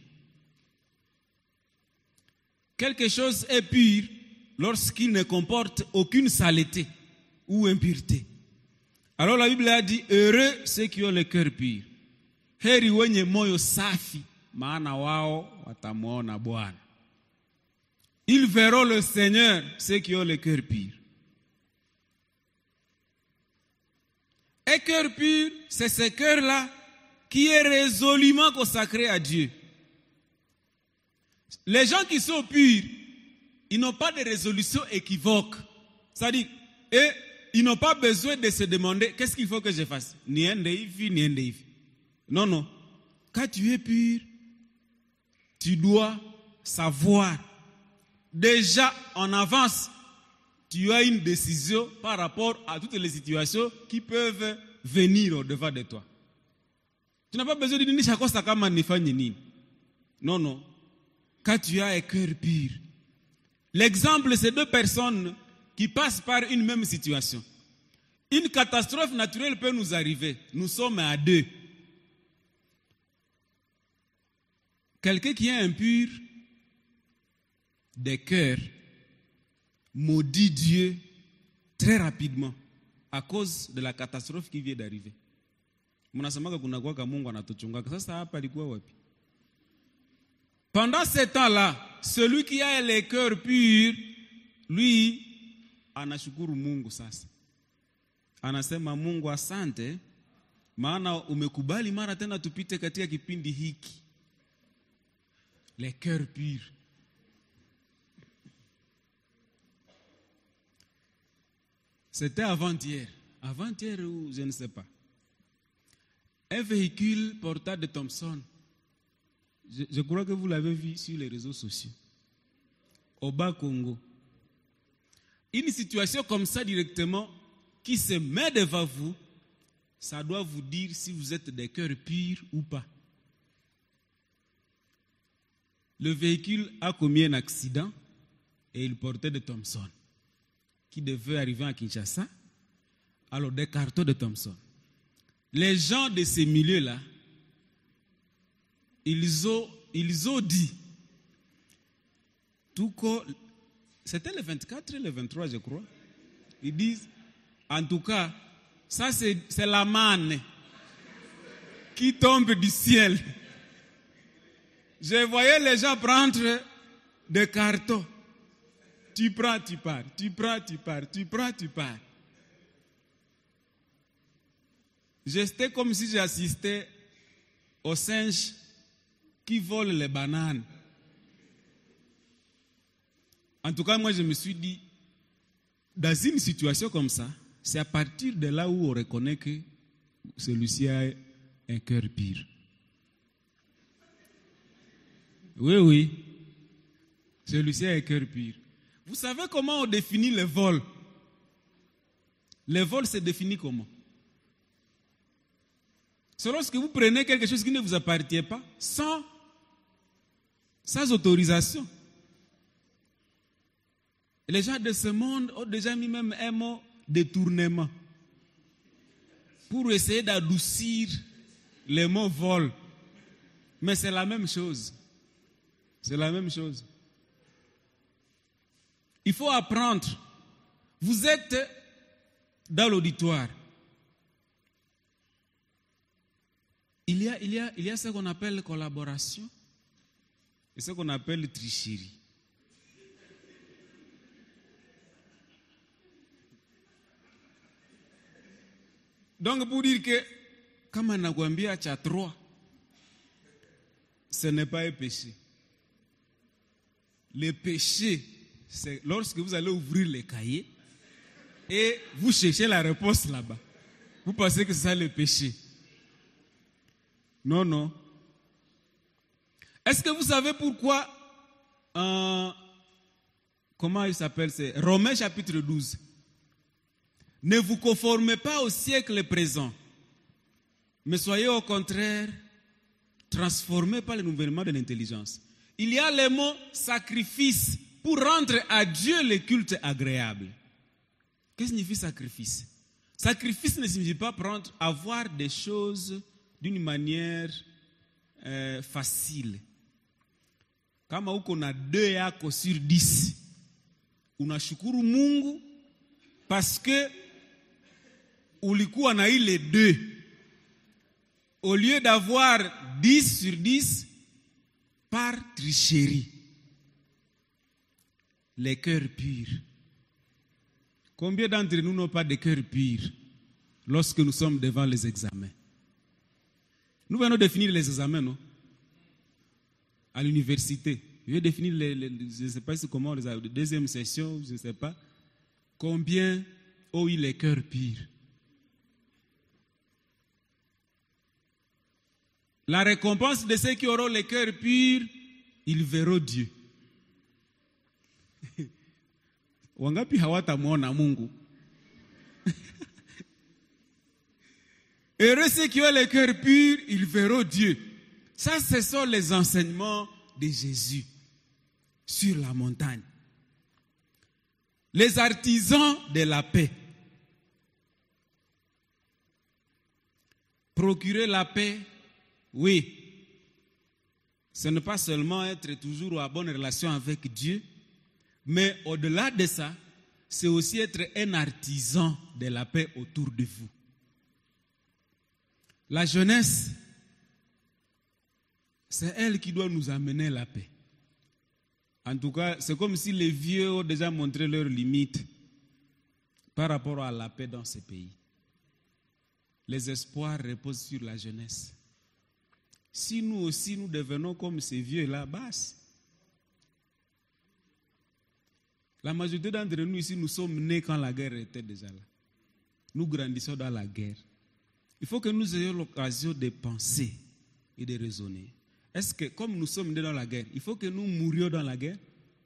[SPEAKER 1] Quelque chose est pur lorsqu'il ne comporte aucune saleté ou impureté. Alors la Bible a dit, heureux ceux qui ont le cœur pur. Heri wenye moyo safi, maana wao watamuona Bwana. Ils verront le Seigneur, ceux qui ont le cœur pur. Un cœur pur, c'est ce cœur-là qui est résolument consacré à Dieu. Les gens qui sont purs, ils n'ont pas de résolution équivoque. C'est-à-dire, et ils n'ont pas besoin de se demander qu'est-ce qu'il faut que je fasse. Ni un défi, ni un défi. Non, non. Quand tu es pur, tu dois savoir. Déjà, en avance, tu as une décision par rapport à toutes les situations qui peuvent venir au-devant de toi. Tu n'as pas besoin de dire chaque kama nifanye nini. Non, non. Quand tu as un cœur pur. L'exemple, c'est deux personnes qui passent par une même situation. Une catastrophe naturelle peut nous arriver. Nous sommes à deux. Quelqu'un qui est impur de cœur maudit Dieu très rapidement à cause de la catastrophe qui vient d'arriver. Pendant ce temps-là, celui qui a le cœur pur, lui, anashukuru Mungu sasa. Anasema Mungu asante, maana umekubali mara tena tupite katika kipindi hiki. Le cœur pur. C'était avant-hier. Avant-hier ou je ne sais pas. Un véhicule porteur de Thompson. Je, je crois que vous l'avez vu sur les réseaux sociaux. Au Bas-Congo. Une situation comme ça directement qui se met devant vous, ça doit vous dire si vous êtes des cœurs purs ou pas. Le véhicule a commis un accident et il portait de Thompson qui devait arriver à Kinshasa. Alors des cartons de Thompson. Les gens de ces milieux-là, ils ont, ils ont dit, tout co- c'était le vingt-quatre et le vingt-trois, je crois. Ils disent, en tout cas, ça c'est, c'est la manne qui tombe du ciel. Je voyais les gens prendre des cartons. Tu prends, tu pars, tu prends, tu pars, tu prends, tu pars. J'étais comme si j'assistais aux singes qui volent les bananes. En tout cas, moi, je me suis dit, dans une situation comme ça, c'est à partir de là où on reconnaît que celui-ci a un cœur pur. Oui, oui. Celui-ci a un cœur pur. Vous savez comment on définit le vol? Le vol se définit comment? C'est lorsque vous prenez quelque chose qui ne vous appartient pas, sans, sans autorisation. Et les gens de ce monde ont déjà mis même un mot détournement pour essayer d'adoucir les mots vol. Mais c'est la même chose. C'est la même chose. Il faut apprendre. Vous êtes dans l'auditoire. Il y a, il y a, il y a ce qu'on appelle collaboration et ce qu'on appelle tricherie. Donc pour dire que, comme on a dit à trois, ce n'est pas un péché. Le péché, c'est lorsque vous allez ouvrir les cahiers et vous cherchez la réponse là-bas. Vous pensez que c'est ça le péché. Non, non. Est-ce que vous savez pourquoi, euh, comment il s'appelle, c'est Romains chapitre douze. Ne vous conformez pas au siècle présent, mais soyez au contraire transformés par le renouvellement de l'intelligence. Il y a le mot sacrifice pour rendre à Dieu le culte agréable. Qu'est-ce que signifie sacrifice? Sacrifice ne signifie pas prendre, avoir des choses d'une manière euh, facile. Kama uko na deux yako sur dix, unashukuru Mungu parce que ulikuwa na ile deux. Au lieu d'avoir dix sur dix par tricherie. Les cœurs purs. Combien d'entre nous n'ont pas de cœurs purs lorsque nous sommes devant les examens? Nous venons de finir les examens, non? À l'université. Je vais définir, les, les, je ne sais pas comment, les deuxième session, je ne sais pas. Combien ont eu les cœurs purs? La récompense de ceux qui auront les cœurs purs, ils verront Dieu. Wangapi hawatamuona Mungu? Heureux ceux qui ont le cœur pur, ils verront Dieu. Ça, ce sont les enseignements de Jésus sur la montagne. Les artisans de la paix. Procurer la paix, oui. Ce n'est pas seulement être toujours en bonne relation avec Dieu, mais au-delà de ça, c'est aussi être un artisan de la paix autour de vous. La jeunesse, c'est elle qui doit nous amener la paix. En tout cas, c'est comme si les vieux ont déjà montré leurs limites par rapport à la paix dans ce pays. Les espoirs reposent sur la jeunesse. Si nous aussi nous devenons comme ces vieux-là, basse. La majorité d'entre nous ici, nous sommes nés quand la guerre était déjà là. Nous grandissons dans la guerre. Il faut que nous ayons l'occasion de penser et de raisonner. Est-ce que, comme nous sommes nés dans la guerre, il faut que nous mourions dans la guerre?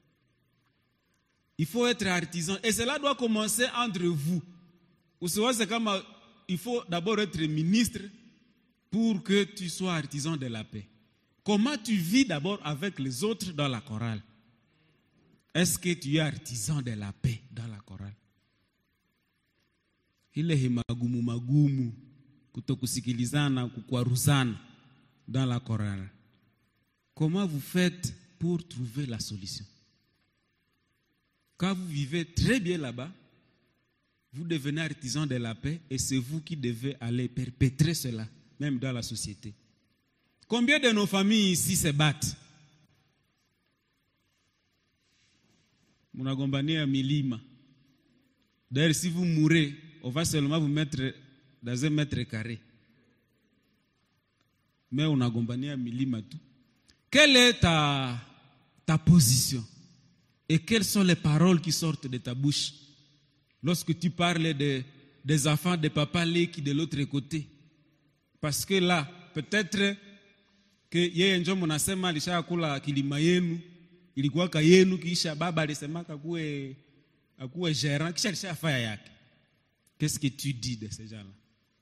[SPEAKER 1] Il faut être artisan. Et cela doit commencer entre vous. Vous savez, c'est comme, il faut d'abord être ministre pour que tu sois artisan de la paix. Comment tu vis d'abord avec les autres dans la chorale? Est-ce que tu es artisan de la paix dans la chorale? Ile himagumu magumu kutokusikilizana kukwaruzana dans la chorale. Comment vous faites pour trouver la solution? Quand vous vivez très bien là-bas, vous devenez artisan de la paix et c'est vous qui devez aller perpétrer cela, même dans la société. Combien de nos familles ici se battent? Munagombania milima. D'ailleurs, si vous mourrez, on va seulement vous mettre dans un mètre carré. Mais on a gombania milima tout. Quelle est ta, ta position? Et quelles sont les paroles qui sortent de ta bouche lorsque tu parles de, des enfants de papa Lé qui de l'autre côté? Parce que là, peut-être que yeye njo mnasema alishakula kilima yenu, ilikuwa ka yenu kisha baba alisema kakuwe akuwe gérant kisha alishafanya yake. Qu'est-ce que tu dis de ces gens-là?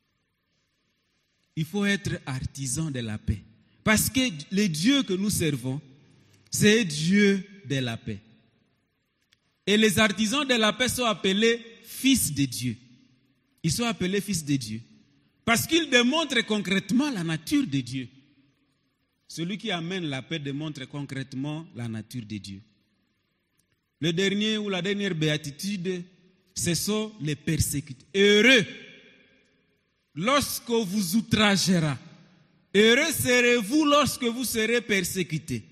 [SPEAKER 1] Il faut être artisan de la paix. Parce que le Dieu que nous servons, c'est Dieu de la paix. Et les artisans de la paix sont appelés fils de Dieu. Ils sont appelés fils de Dieu. Parce qu'ils démontrent concrètement la nature de Dieu. Celui qui amène la paix démontre concrètement la nature de Dieu. Le dernier ou la dernière béatitude, ce sont les persécutés. Heureux lorsque vous outragera. Heureux serez-vous lorsque vous serez persécutés.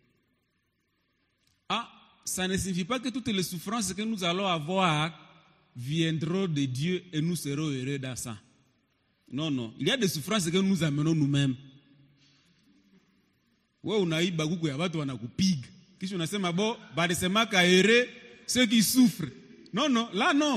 [SPEAKER 1] Ah, ça ne signifie pas que toutes les souffrances que nous allons avoir viendront de Dieu et nous serons heureux dans ça. Non, non. Il y a des souffrances que nous amenons nous-mêmes. Wewe unaiba kuku ya watu wanakupiga. Kisha unasema bo, balisema ka heureux ceux qui souffrent. Non, non, là non.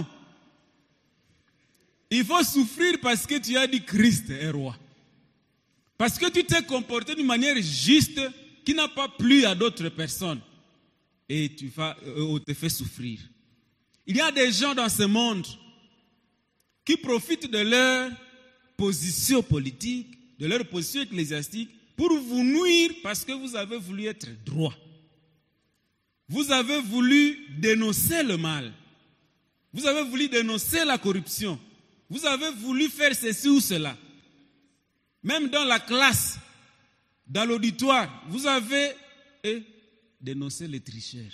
[SPEAKER 1] Il faut souffrir parce que tu as dit Christ est roi. Parce que tu t'es comporté d'une manière juste qui n'a pas plu à d'autres personnes. Et tu vas, on te fait souffrir. Il y a des gens dans ce monde qui profitent de leur position politique, de leur position ecclésiastique, pour vous nuire parce que vous avez voulu être droit. Vous avez voulu dénoncer le mal. Vous avez voulu dénoncer la corruption. Vous avez voulu faire ceci ou cela. Même dans la classe, dans l'auditoire, vous avez eh, dénoncé les tricheurs.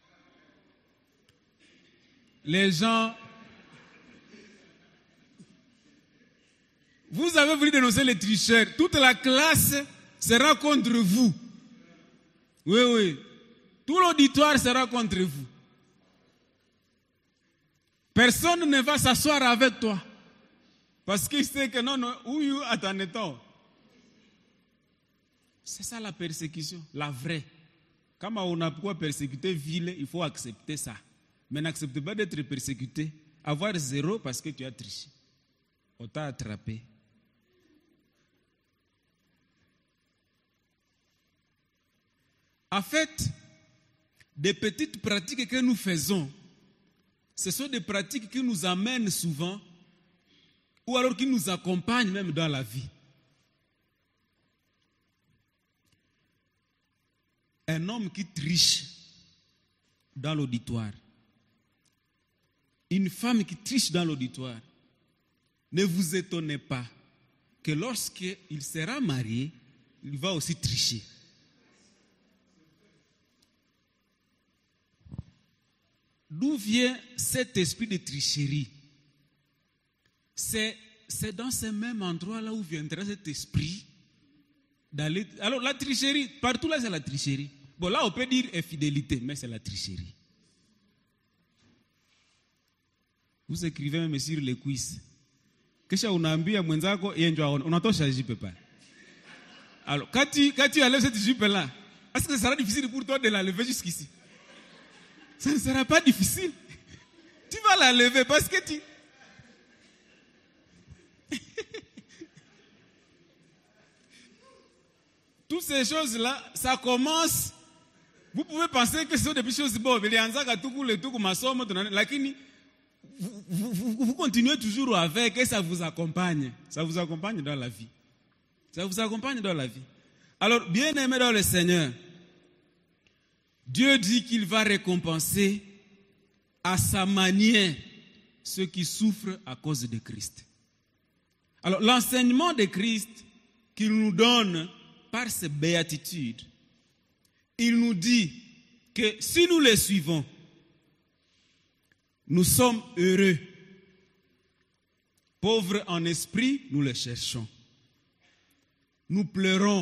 [SPEAKER 1] Les gens... Vous avez voulu dénoncer les tricheurs. Toute la classe sera contre vous. Oui, oui. Tout l'auditoire sera contre vous. Personne ne va s'asseoir avec toi. Parce qu'il sait que non, non, où you attendez-on? C'est ça la persécution, la vraie. Quand on a pourquoi persécuter ville, il faut accepter ça. Mais n'accepte pas d'être persécuté. Avoir zéro parce que tu as triché. On t'a attrapé. En fait, des petites pratiques que nous faisons, ce sont des pratiques qui nous amènent souvent, ou alors qui nous accompagnent même dans la vie. Un homme qui triche dans l'auditoire, une femme qui triche dans l'auditoire, ne vous étonnez pas que lorsqu'il sera marié, il va aussi tricher. D'où vient cet esprit de tricherie? C'est, c'est dans ce même endroit-là où viendra cet esprit d'aller... Alors la tricherie, partout là c'est la tricherie. Bon là on peut dire infidélité, mais c'est la tricherie. Vous écrivez même sur les quiz. Kisha unaambia mwenzako yeye ndio aone. Unatosha jipe pale. Alors quand tu, quand tu enlèves cette jupe-là, est-ce que ça sera difficile pour toi de la lever jusqu'ici? Ça ne sera pas difficile. Tu vas la lever parce que tu... Toutes ces choses-là, ça commence... Vous pouvez penser que ce sont des petites choses bonnes. Vous, vous, vous, vous continuez toujours avec et ça vous accompagne. Ça vous accompagne dans la vie. Ça vous accompagne dans la vie. Alors, bien aimé dans le Seigneur, Dieu dit qu'il va récompenser à sa manière ceux qui souffrent à cause de Christ. Alors, l'enseignement de Christ qu'il nous donne par ses béatitudes, il nous dit que si nous les suivons, nous sommes heureux Pauvres en esprit, nous les cherchons. Nous pleurons.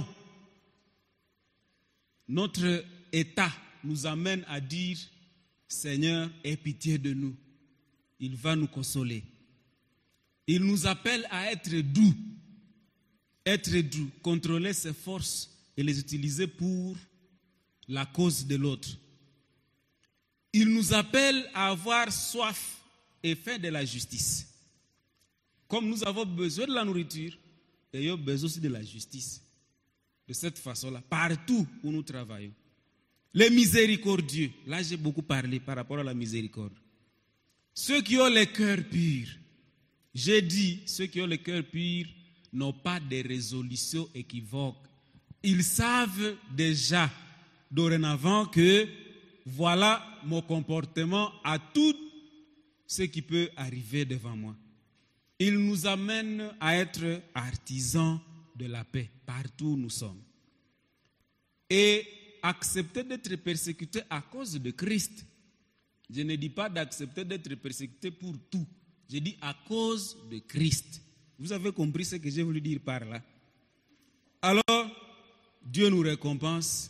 [SPEAKER 1] Notre état nous amène à dire, Seigneur, aie pitié de nous. Il va nous consoler. Il nous appelle à être doux. Être doux, contrôler ses forces et les utiliser pour la cause de l'autre. Il nous appelle à avoir soif et faim de la justice. Comme nous avons besoin de la nourriture, ayons besoin aussi de la justice. De cette façon-là, partout où nous travaillons. Les miséricordieux, là j'ai beaucoup parlé par rapport à la miséricorde. Ceux qui ont le cœur pur, j'ai dit, ceux qui ont le cœur pur n'ont pas de résolutions équivoques. Ils savent déjà dorénavant que voilà mon comportement à tout ce qui peut arriver devant moi. Il nous amène à être artisans de la paix partout où nous sommes. Et accepter d'être persécuté à cause de Christ. Je ne dis pas d'accepter d'être persécuté pour tout. Je dis à cause de Christ. Vous avez compris ce que j'ai voulu dire par là? Alors, Dieu nous récompense.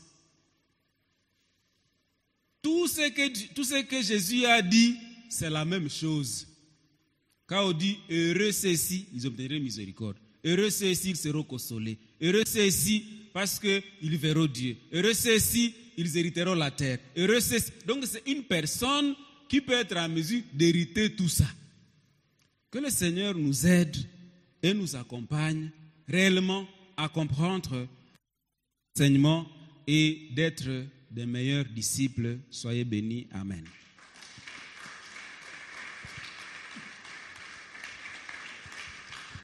[SPEAKER 1] Tout ce que, tout ce que Jésus a dit, c'est la même chose. Quand on dit heureux ceux-ci, ils obtiendront miséricorde. Heureux ceux-ci, ils seront consolés. Heureux ceux-ci, parce qu'ils verront Dieu. Heureux ceux-ci, ils hériteront la terre. Heureux ceux-ci. Donc c'est une personne qui peut être en mesure d'hériter tout ça. Que le Seigneur nous aide et nous accompagne réellement à comprendre l'enseignement et d'être des meilleurs disciples. Soyez bénis. Amen.